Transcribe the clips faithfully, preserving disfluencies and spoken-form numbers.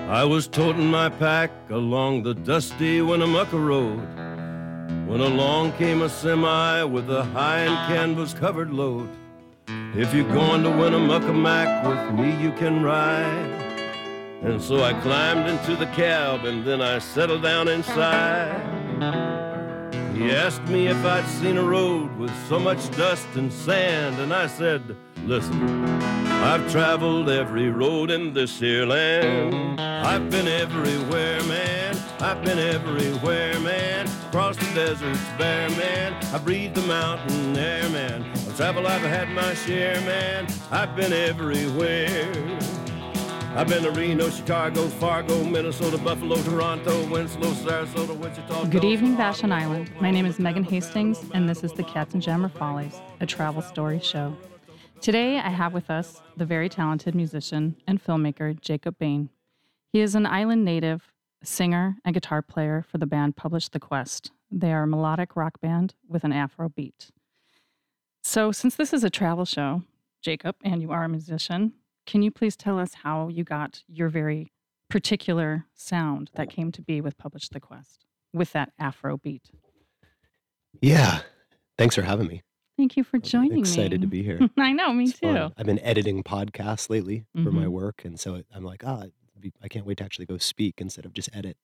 I was toting my pack along the dusty Winnemucca Road when along came a semi with a high and canvas-covered load. If you're going to Winnemucca Mac with me, you can ride. And so I climbed into the cab and then I settled down inside. He asked me if I'd seen a road with so much dust and sand, and I said, listen, I've traveled every road in this here land. I've been everywhere, man. I've been everywhere, man. Across the deserts bare, man. I breathe the mountain air, man. Of travel I've had my share, man. I've been everywhere. I've been to Reno, Chicago, Fargo, Minnesota, Buffalo, Toronto, Winslow, Sarasota, Wichita. Good evening, Vashon Island. My name is Megan Hastings, and this is the Katzenjammer Follies, a travel story show. Today, I have with us the very talented musician and filmmaker, Jacob Bain. He is an island native, singer, and guitar player for the band Publish the Quest. They are a melodic rock band with an Afro beat. So, since this is a travel show, Jacob, and you are a musician, can you please tell us how you got your very particular sound that came to be with Publish the Quest, with that Afro beat? Yeah. Thanks for having me. Thank you for joining I'm excited me. to be here. I know, me It's too. fun. I've been editing podcasts lately for Mhm. my work, and so I'm like, ah, I can't wait to actually go speak instead of just edit.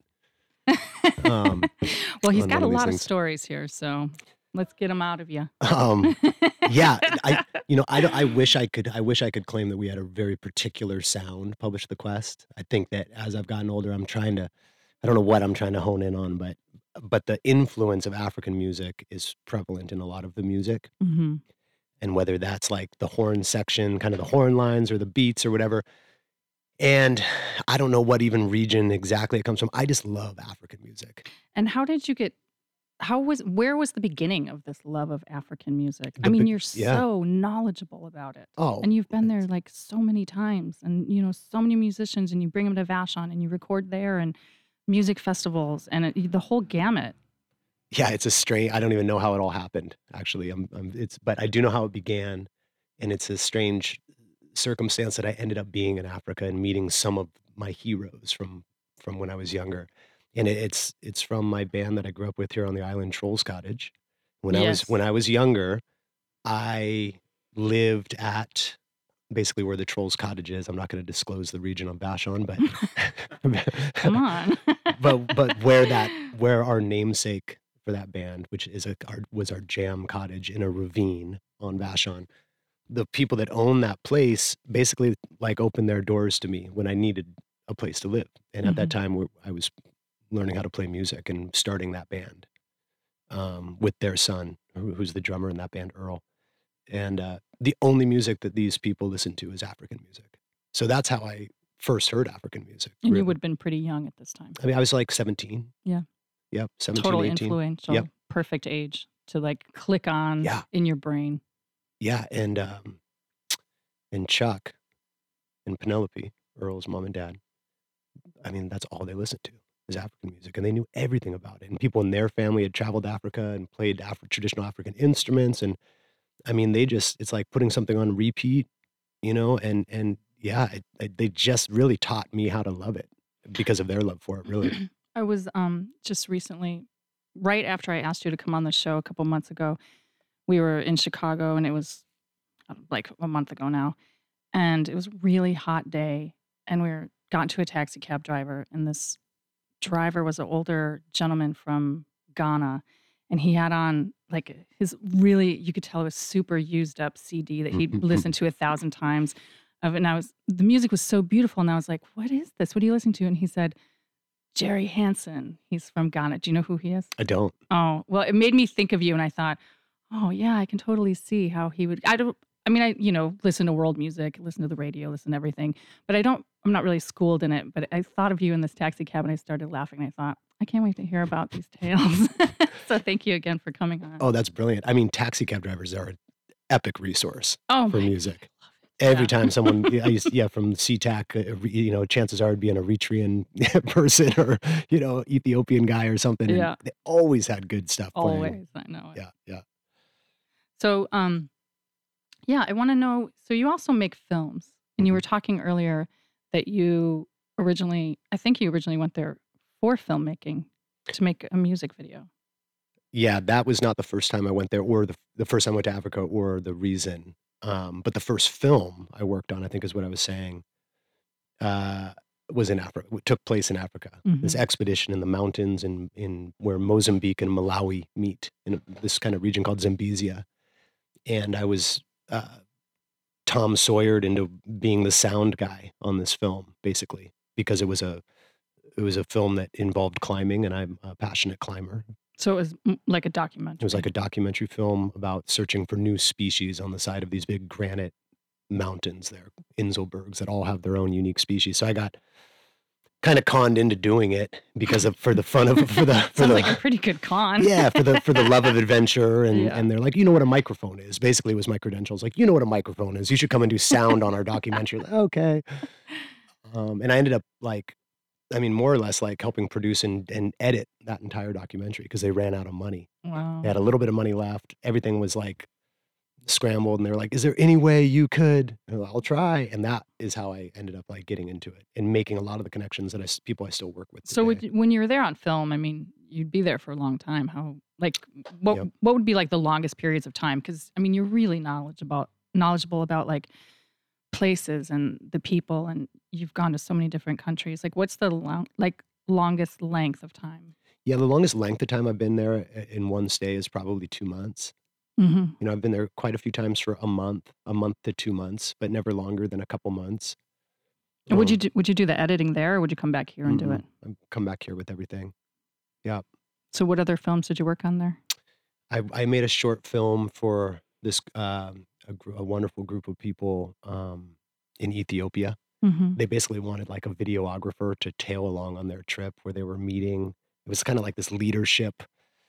Um, well, he's on got one a of these lot of things. stories here, so let's get them out of you. Um, yeah, I, you know, I, don't- I wish I could, I wish I could claim that we had a very particular sound. Publish the Quest. I think that as I've gotten older, I'm trying to, I don't know what I'm trying to hone in on, but, but the influence of African music is prevalent in a lot of the music. hmm And whether that's like the horn section, kind of the horn lines or the beats or whatever. And I don't know what even region exactly it comes from. I just love African music. And how did you get? How was? Where was the beginning of this love of African music? I The mean, be- you're yeah. so knowledgeable about it, Oh, and you've been there like so many times, and you know so many musicians, and you bring them to Vashon, and you record there, and music festivals, and it, the whole gamut. yeah, it's a strange, I don't even know how it all happened, actually. I'm, I'm, it's, but I do know how it began. And it's a strange circumstance that I ended up being in Africa and meeting some of my heroes from, from when I was younger. And it, it's, it's from my band that I grew up with here on the island, Trolls Cottage. When I was, Yes. when I was younger, I lived at basically where the Trolls Cottage is. I'm not going to disclose the region on Vashon, but Come on. but but where that where our namesake for that band, which is a our, was our jam cottage in a ravine on Vashon, the people that own that place basically like opened their doors to me when I needed a place to live. And at that Mhm. time, we- I was learning how to play music and starting that band um, with their son, who, who's the drummer in that band, Earl. And uh, the only music that these people listen to is African music. So that's how I first heard African music. And you really. would have been pretty young at this time. I mean, I was like seventeen. Yeah. Yep, seventeen, Total eighteen. influential, Yep. perfect age to like click on Yeah. in your brain. Yeah, and um, and Chuck and Penelope, Earl's mom and dad, I mean, that's all they listened to is African music, and they knew everything about it. And people in their family had traveled to Africa and played Afro, traditional African instruments, and I mean, they just, it's like putting something on repeat, you know, and and yeah, it, it, they just really taught me how to love it because of their love for it, really. I was um just recently, right after I asked you to come on the show a couple months ago, we were in Chicago, and it was uh, like a month ago now, and it was a really hot day, and we were got into a taxi cab driver, and this driver was an older gentleman from Ghana, and he had on like his really, you could tell it was super used up C D that he'd listened to a thousand times of it. And I was, the music was so beautiful. And I was like, what is this? What are you listening to? And he said, Jerry Hansen. He's from Ghana. Do you know who he is? I don't. Oh, well, it made me think of you. And I thought, oh yeah, I can totally see how he would, I don't, I mean, I, you know, listen to world music, listen to the radio, listen to everything, but I don't, I'm not really schooled in it, but I thought of you in this taxi cab and I started laughing. And I thought, I can't wait to hear about these tales. So thank you again for coming on. Oh, that's brilliant. I mean, taxi cab drivers are an epic resource Oh for my music. God, I love it. Every Yeah. time someone, I used, yeah, from SeaTac, uh, you know, chances are it'd be an Eritrean person or, you know, Ethiopian guy or something. And Yeah. they always had good stuff playing. Always, I know it. Yeah, yeah. So, um, yeah, I want to know. So, you also make films, and you Mhm. were talking earlier that you originally, I think you originally went there for filmmaking to make a music video. Yeah, that was not the first time I went there, or the the first time I went to Africa, or the reason. Um, but the first film I worked on, I think, is what I was saying, uh, was in Africa. Took place in Africa. This hmm expedition in the mountains in in where Mozambique and Malawi meet in a, this kind of region called Zambezia, and I was uh, Tom Sawyered into being the sound guy on this film, basically, because it was a it was a film that involved climbing, and I'm a passionate climber. So it was mm, like a It was documentary. like a documentary film about searching for new species on the side of these big granite mountains there, Inselbergs, that all have their own unique species. So I got kind of conned into doing it because of for the fun of for the for Sounds like a the pretty good con. yeah for the for the love of adventure, and Yeah. and they're like, you know what a microphone is? Basically, was my credentials like, you know what a microphone is? You should come and do sound on our documentary. Like, okay. Um, and I ended up like, I mean, more or less like helping produce and, and edit that entire documentary because they ran out of money. They Wow. had a little bit of money left. Everything was like scrambled, and they were like, "Is there any way you could?" And I'm like, I'll try. And that is how I ended up like getting into it and making a lot of the connections that I s- people I still work with So would today. you, when you were there on film, I mean, you'd be there for a long time. How like what Yep. what would be like the longest periods of time? Because I mean, you're really knowledgeable about knowledgeable about like places and the people, and you've gone to so many different countries. Like, what's the long, like longest length of time? Yeah, the longest length of time I've been there i- in one stay is probably two months. hmm You know, I've been there quite a few times for a month, a month to two months, but never longer than a couple months. And would you Um, do, would you do the editing there, or would you come back here and do it? mm-mm. I've come back here with everything. Yeah. So, what other films did you work on there? I, I made a short film for this um, a, gr- a wonderful group of people um, in Ethiopia. hmm They basically wanted like a videographer to tail along on their trip where they were meeting. It was kind of like this leadership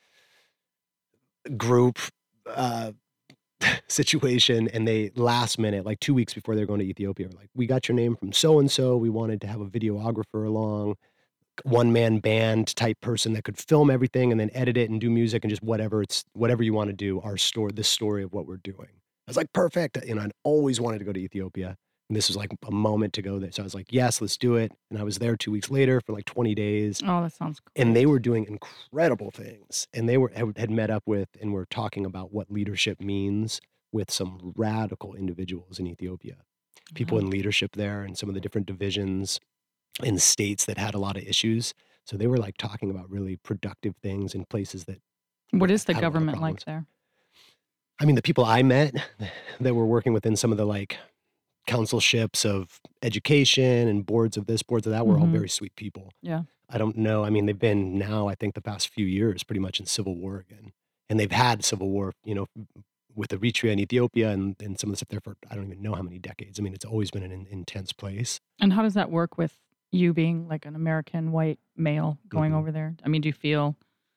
group uh, situation, and they last minute, like two weeks before they're going to Ethiopia, were like, "We got your name from so and so. We wanted to have a videographer along, one man band type person that could film everything and then edit it and do music and just whatever it's whatever you want to do. Our story, this story of what we're doing." I was like, perfect. You know, I'd always wanted to go to Ethiopia, and this was like a moment to go there. So I was like, yes, let's do it. And I was there two weeks later for like twenty days. Oh, that sounds And they great. were doing incredible things, and they were had had met up with and were talking about what leadership means with some radical individuals in Ethiopia, people Wow. in leadership there, and some of the different divisions in states that had a lot of issues. So they were like talking about really productive things in places that What were, is the had a lot of government problems. like there? I mean, the people I met that were working within some of the like councilships of education and boards of this, boards of that, were all hmm very sweet people. Yeah. I don't know. I mean, they've been now, I think, the past few years pretty much in civil war again. And they've had civil war, you know, with Eritrea and Ethiopia and, and some of the stuff there for I don't even know how many decades. I mean, it's always been an in- intense place. And how does that work with you being like an American white male going hmm over there? I mean, do you feel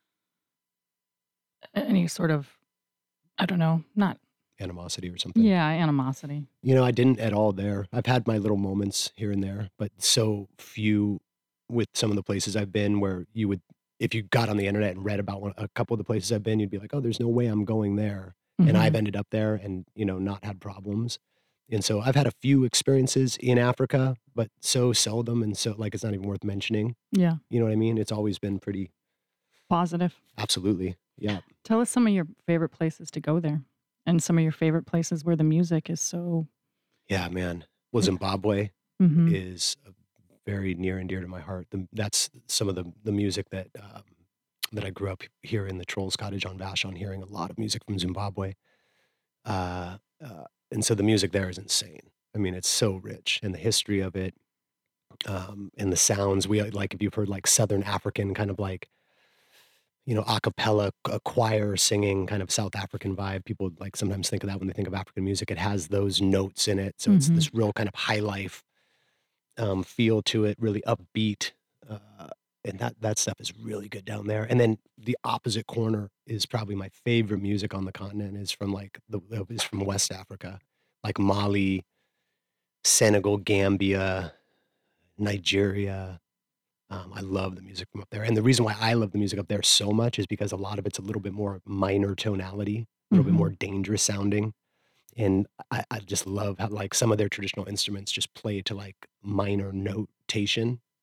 any sort of, I don't know, not, Animosity or something. yeah, animosity? You know, I didn't at all there. I've had my little moments here and there, but so few with some of the places I've been where you would, if you got on the internet and read about one, a couple of the places I've been, you'd be like, oh, there's no way I'm going there. And I've hmm ended up there and, you know, not had problems. And so I've had a few experiences in Africa, but so seldom. And so, like, it's not even worth mentioning. Yeah. You know what I mean? It's always been pretty, Positive. absolutely. Yeah. Tell us some of your favorite places to go there and some of your favorite places where the music is so, Yeah, man. Well, Zimbabwe hmm is uh, very near and dear to my heart. The, that's some of the, the music that, um, that I grew up here in the Trolls Cottage on Vashon, hearing a lot of music from Zimbabwe. Uh, uh, and so the music there is insane. I mean, it's so rich, and the history of it, um, and the sounds. We like if you've heard like Southern African kind of like you know a cappella a choir singing kind of South African vibe. People like sometimes think of that when they think of African music. It has those notes in it, so it's hmm this real kind of high life um, feel to it, really upbeat. Uh, and that that stuff is really good down there. And then the opposite corner is probably my favorite music on the continent is from like the is from West Africa, like Mali, Senegal, Gambia, Nigeria. Um, I love the music from up there. And the reason why I love the music up there so much is because a lot of it's a little bit more minor tonality, a little bit hmm more dangerous sounding. And I, I just love how like some of their traditional instruments just play to like minor notation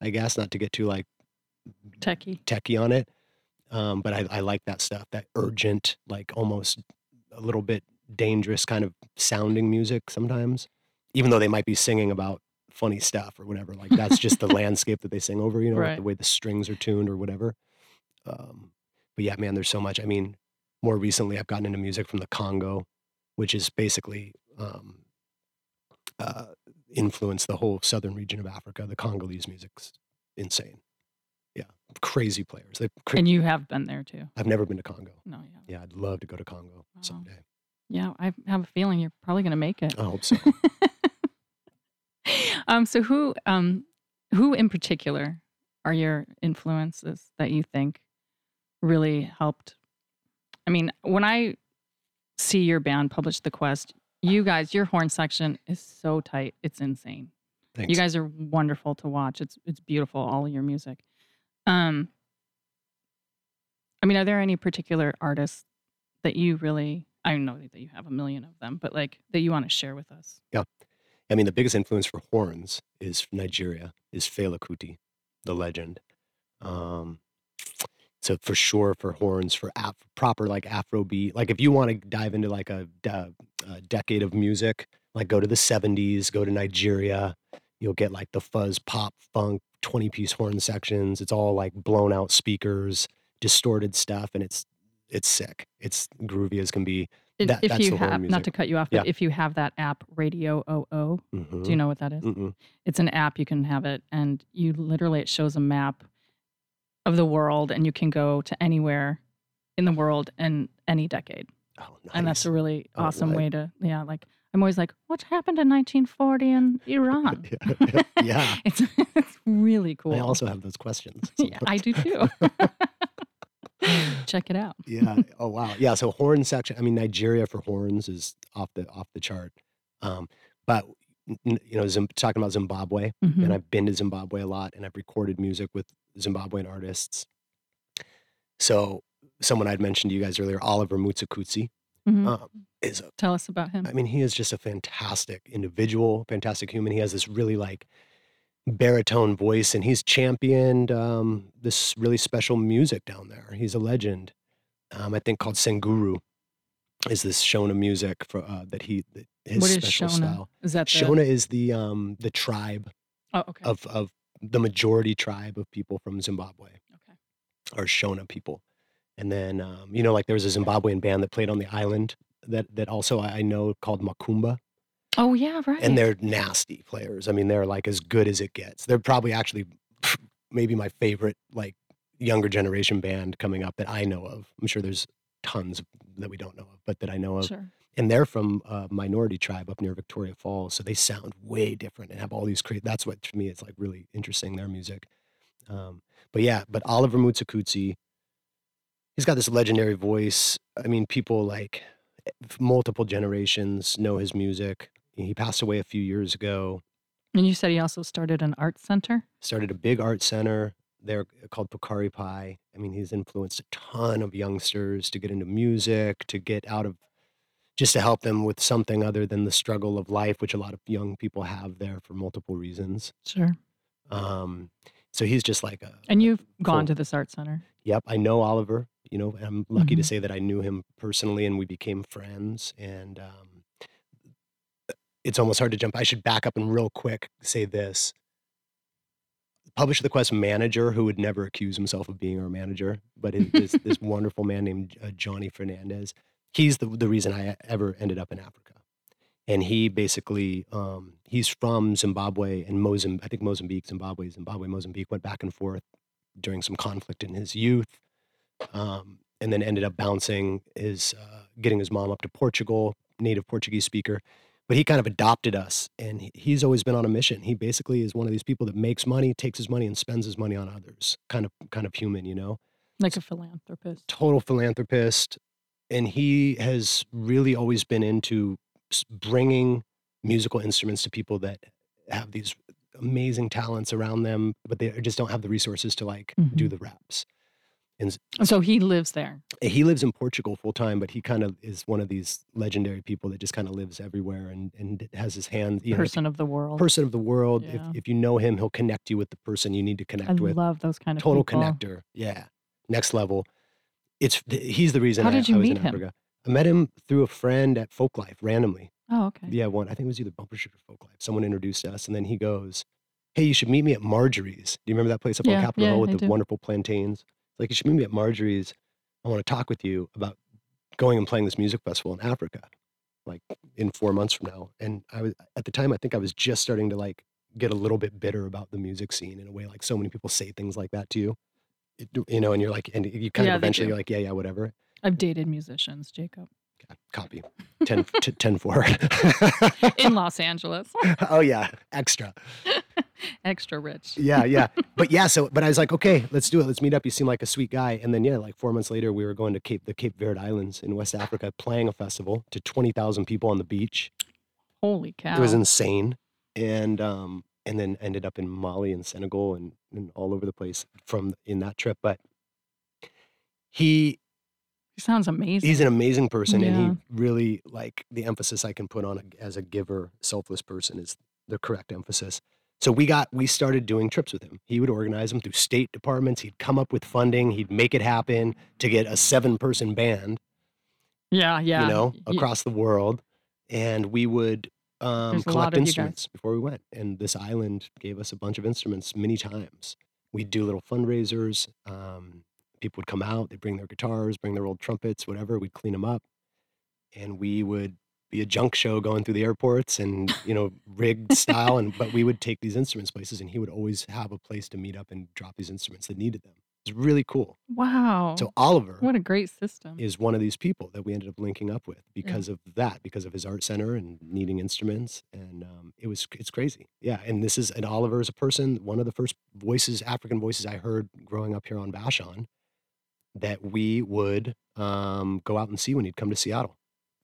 I guess, not to get too like Techie. techie on it. Um, but I, I like that stuff, that urgent, like almost a little bit dangerous kind of sounding music sometimes, even though they might be singing about funny stuff or whatever. Like that's just the landscape that they sing over, you know, like Right. the way the strings are tuned or whatever. Um, but yeah, man, there's so much. I mean, more recently I've gotten into music from the Congo, which is basically um, uh, influenced the whole southern region of Africa. The Congolese music's insane. Yeah, crazy players. They, cra- And you have been there too. I've never been to Congo. No, you haven't. Yeah, I'd love to go to Congo Wow. someday. Yeah, I have a feeling you're probably going to make it. I hope so. um, so who, um, who in particular are your influences that you think really helped? I mean, when I see your band Publish the Quest, you guys, your horn section is so tight, it's insane. Thanks. You guys are wonderful to watch. It's it's beautiful, all of your music. Um, I mean, are there any particular artists that you really? I know that you have a million of them, but like that you want to share with us? Yeah. I mean, the biggest influence for horns is from Nigeria, is Fela Kuti, the legend. Um, so for sure, for horns, for af- proper like Afrobeat, like if you want to dive into like a, de- a decade of music, like go to the seventies, go to Nigeria, you'll get like the fuzz, pop, funk, twenty-piece horn sections. It's all like blown out speakers, distorted stuff, and it's it's sick. It's groovy as can be. If, That- if that's you the horn have, not music. to cut you off, but if you have that app Radio O O, Mhm. do you know what that is? Mm-mm. It's an app, you can have it, and you literally, it shows a map of the world, and you can go to anywhere in the world in any decade. Oh, nice. And that's a really Oh, awesome what? way to, yeah, like, I'm always like, what happened in nineteen forty in Iran? Yeah. Yeah. It's, it's really cool. I also have those questions. Yeah, I do too. Check it out. Yeah. Oh wow. Yeah. So horn section. I mean, Nigeria for horns is off the off the chart. Um, but n- you know, Zim, talking about Zimbabwe, Mhm. and I've been to Zimbabwe a lot, and I've recorded music with Zimbabwean artists. So someone I'd mentioned to you guys earlier, Oliver Mutsakutsi, Mhm. um, is a Tell us about him. I mean, he is just a fantastic individual, fantastic human. He has this really like baritone voice, and he's championed um, this really special music down there. He's a legend. Um, I think called Senguru is this Shona music for uh, that he that his What is special Shona? style. Is that the, Shona is the um, the tribe Oh, okay. of of the majority tribe of people from Zimbabwe, Okay. are Shona people. And then um, you know, like there was a Zimbabwean band that played on the island that that also I I know called Makumba. Oh, yeah, right. And they're nasty players. I mean, they're like as good as it gets. They're probably actually maybe my favorite like younger generation band coming up that I know of. I'm sure there's tons that we don't know of, but that I know of. Sure. And they're from a minority tribe up near Victoria Falls, so they sound way different and have all these crazy. That's what to me is like really interesting, their music. Um, but yeah, but Oliver Mutsakutsi, he's got this legendary voice. I mean, people like multiple generations know his music. He passed away a few years ago. And you said he also started an art center? Started a big art center there called Pokari Pai. I mean, he's influenced a ton of youngsters to get into music, to get out of, just to help them with something other than the struggle of life, which a lot of young people have there for multiple reasons. Sure. Um, so he's just like a, And you've gone full- to this art center? Yep, I know Oliver. You know, I'm lucky to Mhm. say that I knew him personally, and we became friends. And um, it's almost hard to jump. I should back up and real quick say this. Publish the Quest manager, who would never accuse himself of being our manager, but it, this this wonderful man named uh, Johnny Fernandez. He's the the reason I ever ended up in Africa, and he basically um, he's from Zimbabwe and Mozambique. I think Mozambique, Zimbabwe, Zimbabwe, Mozambique. Went back and forth during some conflict in his youth, um, and then ended up bouncing his uh, getting his mom up to Portugal, native Portuguese speaker. But he kind of adopted us, and he- he's always been on a mission. He basically is one of these people that makes money, takes his money, and spends his money on others. Kind of, kind of human, you know. Like a philanthropist? Total philanthropist, and he has really always been into s- bringing musical instruments to people that have these amazing talents around them, but they just don't have the resources to like do Mhm. the reps. And s- And so he lives there. he lives in Portugal full time, but he kind of is one of these legendary people that just kind of lives everywhere and, and has his hands, you know, if- Person of the world. person of the world. Yeah. If if you know him, he'll connect you with the person you need to I connect with. love those kind of Total people. connector. Yeah. Next level. It's he's the reason How I, did you I was meet in him? Africa. I met him through a friend at Folklife randomly. Oh, okay. Yeah, one. I think it was either Bumper Street or Folklife. Someone introduced us, and then he goes, "Hey, you should meet me at Marjorie's. Do you remember that place up Yeah, on Capitol yeah, Hill with I the do. wonderful plantains? Like, you should meet me at Marjorie's. I want to talk with you about going and playing this music festival in Africa, like in four months from now." And I was at the time, I think I was just starting to like get a little bit bitter about the music scene in a way. Like so many people say things like that to you, It- you know, and you're like, and you kind Yeah, of they eventually do. you're like, yeah, yeah, whatever. I've dated musicians, Jacob, Okay, copy ten, t- ten four. in Los Angeles. Oh yeah, extra. Extra rich. Yeah, yeah. But yeah, so but I was like, okay, let's do it. Let's meet up. You seem like a sweet guy. And then yeah, like four months later, we were going to Cape the Cape Verde Islands in West Africa, playing a festival to twenty thousand people on the beach. Holy cow. It was insane. And um and then ended up in Mali and Senegal and, and all over the place from in that trip. But he He sounds amazing. he's an amazing person, and Yeah. he really like the emphasis I can put on a, as a giver, selfless person is the correct emphasis. So we got we started doing trips with him. He would organize them through state departments. He'd come up with funding. He'd make it happen to get a seven-person band, yeah, yeah. you know, Y- across the world, and we would um, There's a lot collect of you guys. instruments before we went. And this island gave us a bunch of instruments many times. We'd do little fundraisers. Um, people would come out. They'd bring their guitars, bring their old trumpets, whatever. We'd clean them up, and we would be a junk show going through the airports and you know rigged style. And but we would take these instruments places, and he would always have a place to meet up and drop these instruments that needed them. It's really cool. Wow. So Oliver What a great system. is one of these people that we ended up linking up with because of that, because of his art center and needing instruments. And um, it was, it's crazy. Yeah. And this is, and Oliver is a person, one of the first voices, African voices I heard growing up here on Vashon that we would um, go out and see when he'd come to Seattle.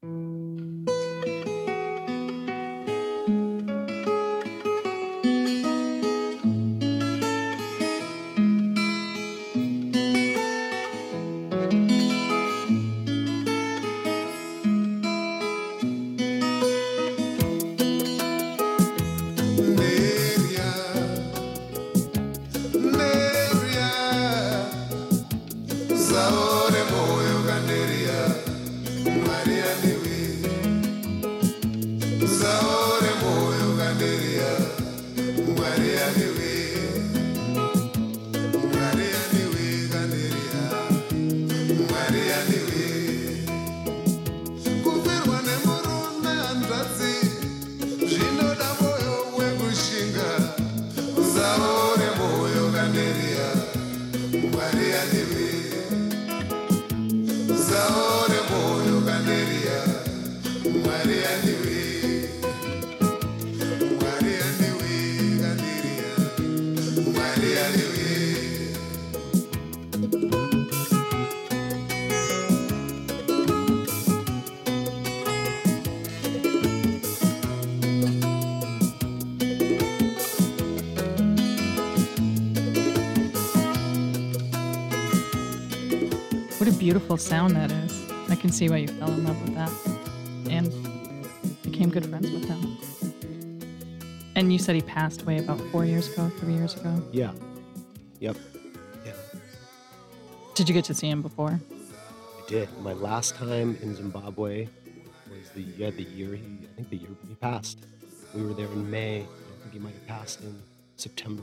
What a beautiful sound that is. I can see why you fell in love with that and became good friends with him. And you said he passed away about four years ago, three years ago. Yeah. Yep. Yeah. Did you get to see him before? I did. My last time in Zimbabwe was the yeah, the year he I think the year he passed. We were there in May. I think he might have passed in September.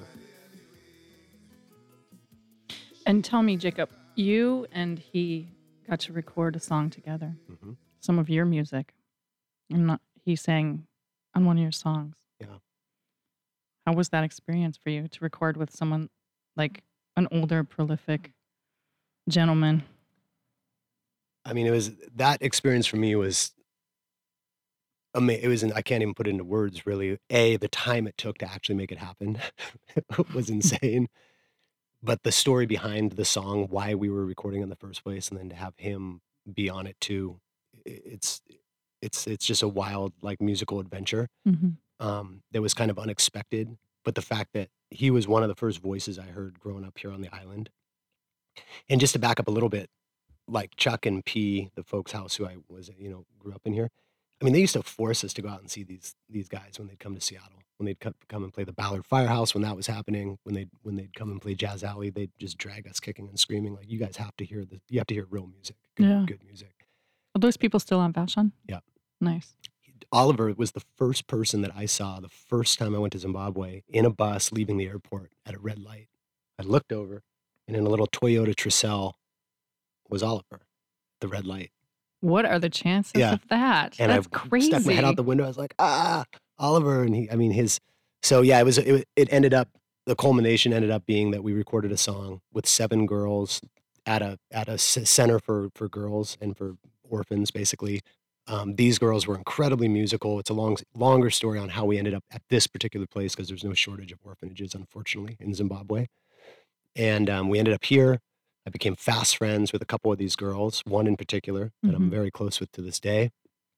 And tell me, Jacob, you and he got to record a song together, hmm some of your music. And not, he sang on one of your songs. Yeah. How was that experience for you to record with someone like an older, prolific gentleman? I mean, it was that experience for me was ama- it was, I can't even put it into words really. A, the time it took to actually make it happen was insane. But the story behind the song, why we were recording in the first place, and then to have him be on it too, i- it's it's it's just a wild like musical adventure Mm-hmm. um, that was kind of unexpected. But the fact that he was one of the first voices I heard growing up here on the island, And just to back up a little bit, like Chuck and P, the folks' house who I was, you know, grew up in here. I mean, they used to force us to go out and see these these guys when they'd come to Seattle. When they'd come, come and play the Ballard Firehouse when that was happening. When they when they'd come and play Jazz Alley, they'd just drag us kicking and screaming like, "You guys have to hear the, you have to hear real music, good, Yeah. good music." Are those people still on Vashon? Yeah. Nice. Oliver was the first person that I saw the first time I went to Zimbabwe in a bus leaving the airport at a red light. I looked over, and in a little Toyota Tercel was Oliver, the red light. What are the chances Yeah. of that? And That's I crazy. stuck my head out the window. I was like, ah, Oliver. And he, I mean, his, so yeah, it was, it, it ended up, the culmination ended up being that we recorded a song with seven girls at a, at a s- center for, for girls and for orphans, basically. Um, these girls were incredibly musical. It's a long, longer story on how we ended up at this particular place because there's no shortage of orphanages, unfortunately, in Zimbabwe. And um, we ended up here. I became fast friends with a couple of these girls, one in particular that I'm Mhm. very close with to this day.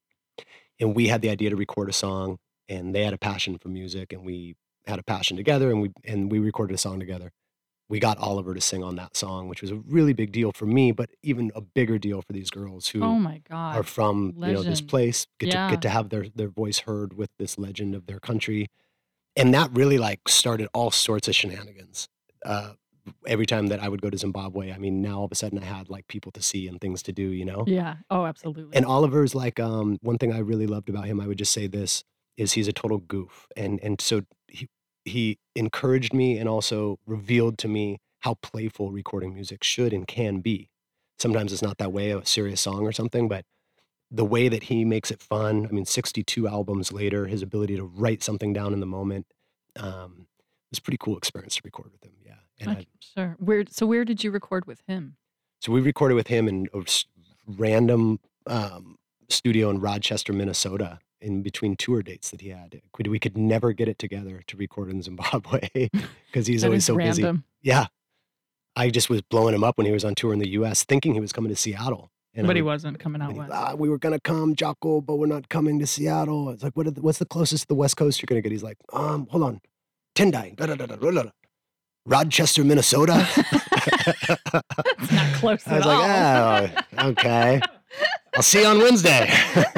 And we had the idea to record a song, and they had a passion for music, and we had a passion together, and we and we recorded a song together. We got Oliver to sing on that song, which was a really big deal for me, but even a bigger deal for these girls who Oh my are God. from you know this Legend. place, get to Yeah. get to have their their voice heard with this legend of their country, and that really like started all sorts of shenanigans. Uh, every time that I would go to Zimbabwe, I mean, now all of a sudden I had like people to see and things to do, you know. Yeah. Oh, absolutely. And Oliver's like um, one thing I really loved about him. I would just say this is he's a total goof, and and so he he encouraged me and also revealed to me how playful recording music should and can be. Sometimes it's not that way, a serious song or something, but the way that he makes it fun. I mean, sixty-two albums later, his ability to write something down in the moment um, was a pretty cool experience to record with him. Yeah, and I I, c- sure. Where? So where did you record with him? so we recorded with him in a s- random um, studio in Rochester, Minnesota, in between tour dates that he had. Could- We could never get it together to record in Zimbabwe because he's That always is so busy. random. Yeah, I just was blowing him up when he was on tour in the U S, thinking he was coming to Seattle. And I But he would, wasn't coming out and he, west. ah, we were gonna come, Jocko, but we're not coming to Seattle. It's like, what? Are the, what's the closest to the West Coast you're gonna get? He's like, um, hold on, Tendai, da, da, da, da, da, da, da. Rochester, Minnesota. It's not close I at was like, all. oh, okay. I'll see you on Wednesday.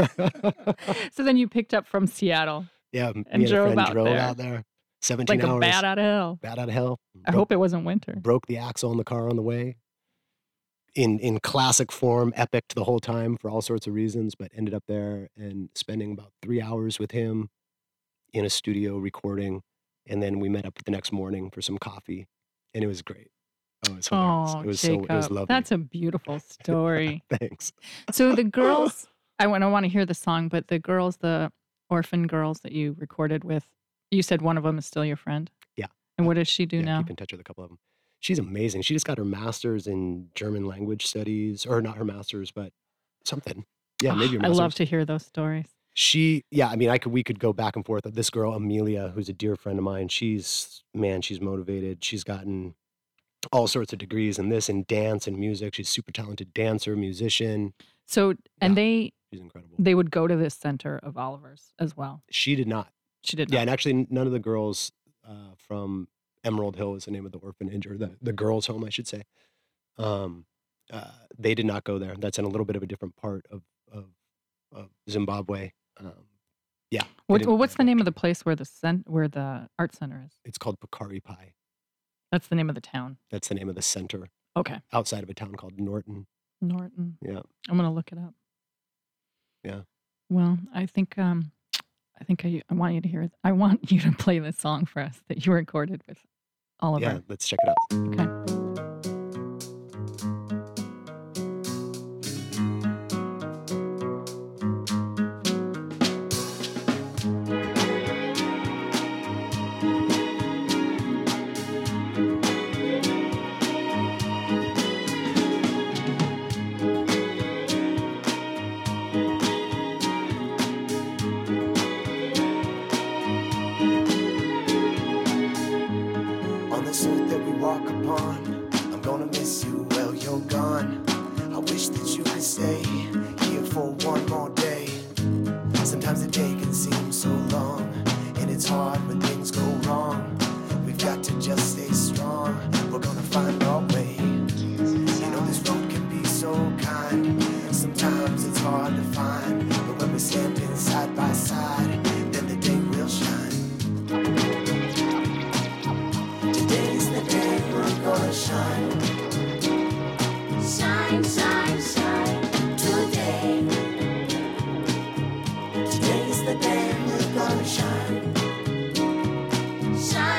So then you picked up from Seattle Yeah, m- and me and a drove friend out drove there out there, seventeen like a hours, bat out of hell. bad out of hell. I Broke, hope it wasn't winter. broke the axle on the car on the way. In in classic form, epic the whole time for all sorts of reasons, but ended up there and spending about three hours with him in a studio recording, and then we met up the next morning for some coffee, and it was great. Oh, it was hilarious. Oh, It was so it was Jacob, lovely. that's a beautiful story. Thanks. So the girls, I want to want to hear the song, but the girls, the orphan girls that you recorded with, you said one of them is still your friend. Yeah. And what does she do Yeah, now? keep in touch with a couple of them. She's amazing. She just got her master's in German language studies, or not her master's, but something. Yeah, maybe her Ah, I master's. love to hear those stories. She, yeah, I mean, I could, we could go back and forth. This girl, Amelia, who's a dear friend of mine, she's, man, she's motivated. She's gotten all sorts of degrees in this, in dance and music. She's super talented dancer, musician. So, and Yeah, they she's incredible. they would go to this center of Oliver's as well. She did not. She did Yeah, not. and actually, none of the girls uh, from Emerald Hill is the name of the orphanage, or the, the girls' home, I should say. Um, uh, they did not go there. That's in a little bit of a different part of, of, of Zimbabwe. Um, yeah, they What, didn't well, go what's the there. name of the place where the cent, where the art center is? It's called Pakari Pai. That's the name of the town. That's the name of the center Okay, outside of a town called Norton. Norton. Yeah, I'm gonna look it up. yeah. Well, I think um, I think I, I want you to hear. I want you to play this song for us that you recorded with Yeah, Oliver. let's check it out. Okay. On this earth that we walk upon, I'm gonna miss you while you're gone. I wish that you could stay here for one more day. Sometimes the day can seem so long, and it's hard when things go wrong. We've got to just stay strong, we're gonna find our way.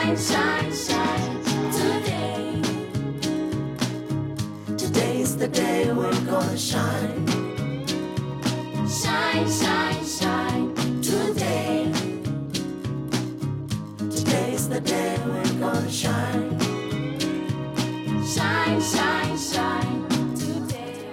Shine, shine, shine today. Today's the day we're gonna shine. Shine, shine, shine today. Today's the day we're gonna shine. Shine, shine, shine today.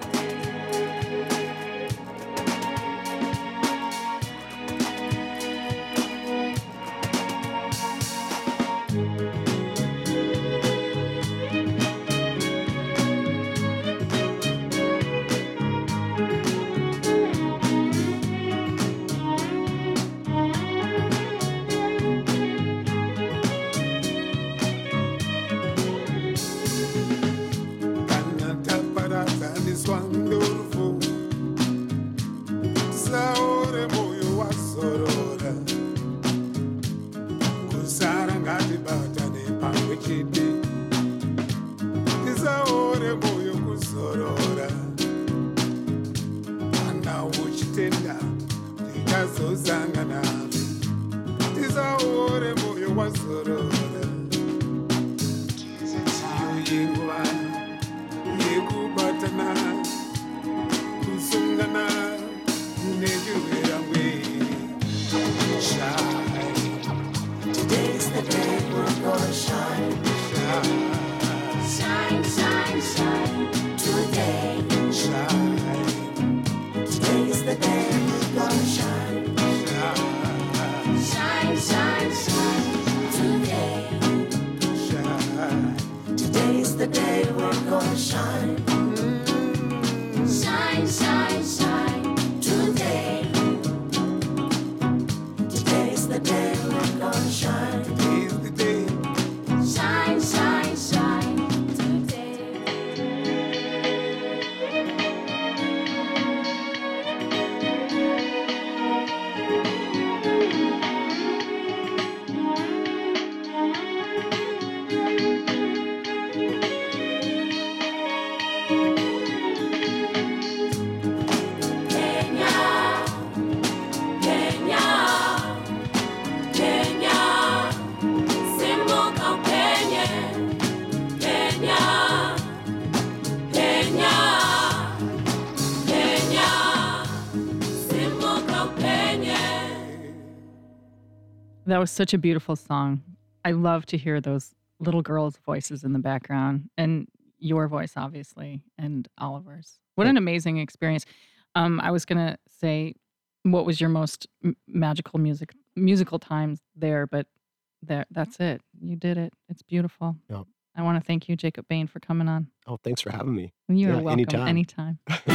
That was such a beautiful song. I love to hear those little girls' voices in the background, and your voice, obviously, and Oliver's. What an amazing experience. Um, I was going to say, what was your most m- magical music musical times there, but there, that's it. You did it. It's beautiful. Yep. I want to thank you, Jacob Bain, for coming on. Oh, thanks for having me. You're Yeah, welcome anytime.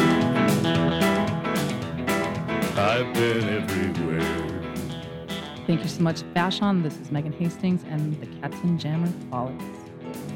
anytime. I've been everywhere. Thank you so much, Vashon. This is Megan Hastings and the Katzin Jammer Follies.